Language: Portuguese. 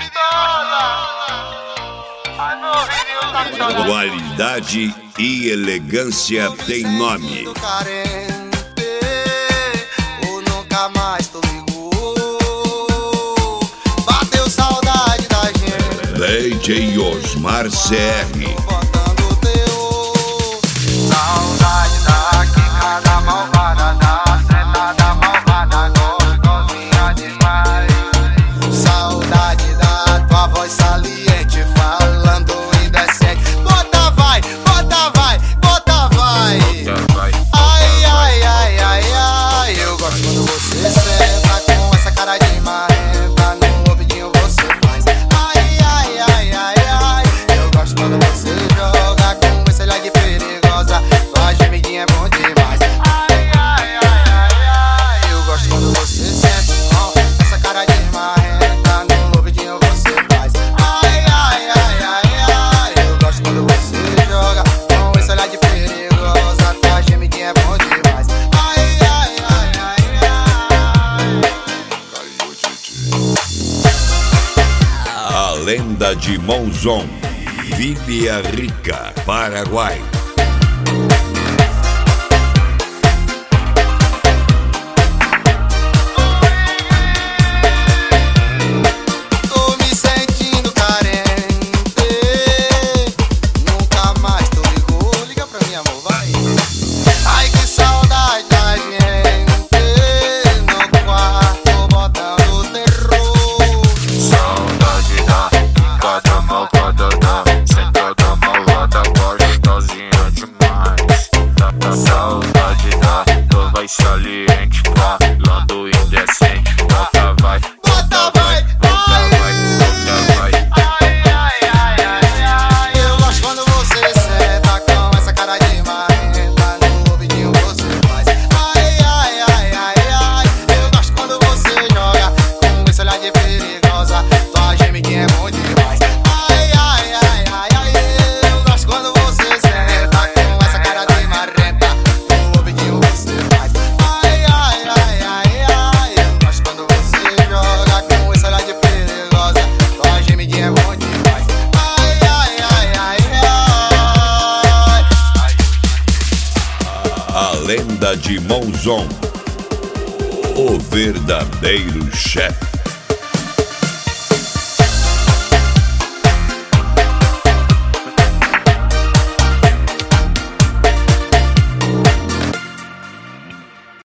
gostosa. Ai, meu ouvidinho tá chorando. Qualidade e elegância tem nome. Ou nunca mais tu ligou. Bateu saudade da gente. DJ Osmar CR. Botando teu. Saudade da quicada malvada, da sentada malvada, gostosinha demais. Saudade da tua voz saliente, falando indecente. Bota vai, bota vai, bota vai. Ai, ai, ai, ai, ai. Eu gosto quando você senta com essa cara de marrenta. No ouvidinho você faz. Ai, ai, ai, ai, ai. Eu gosto quando você joga com esse olhar de perigosa. Tua gemidinha é bom demais. Ai, ai, ai, ai, ai. Eu gosto quando você senta com essa cara de marrenta. No ouvidinho você faz. Ai, ai, ai, ai, ai. Eu gosto quando você joga com esse olhar de perigosa. Tua gemidinha é bom demais. Ai, ai, ai, ai, ai. A lenda de Monzon, Vila Rica, Paraguai. Tô me sentindo carente. Nunca mais tu ligou. Liga pra mim, amor, vai. Ai, que saudade da gente. No quarto botando terror. Saudade da quicada malvada, da sentada malvada, gostosinha demais. Saudade da tua voz saliente, falando indecente. Bota vai, Bota vai, bota vai, bota vai. Ai, ai, ai, ai, ai. Eu gosto quando você senta com essa cara de marrenta. No ouvidinho você faz. Ai, ai, ai, ai, ai. Eu gosto quando você joga com esse olhar de perigosa. Tua gemidinha é bom demais. Ai, ai, ai, ai, ai. Eu gosto quando você senta com essa cara de marrenta. No ouvidinho você faz. Ai, ai, ai, ai, ai. Eu gosto quando você joga com esse olhar de perigosa. Tua gemidinha é bom demais. Ai, ai, ai, ai, ai. A lenda de Monzon, o verdadeiro chefe.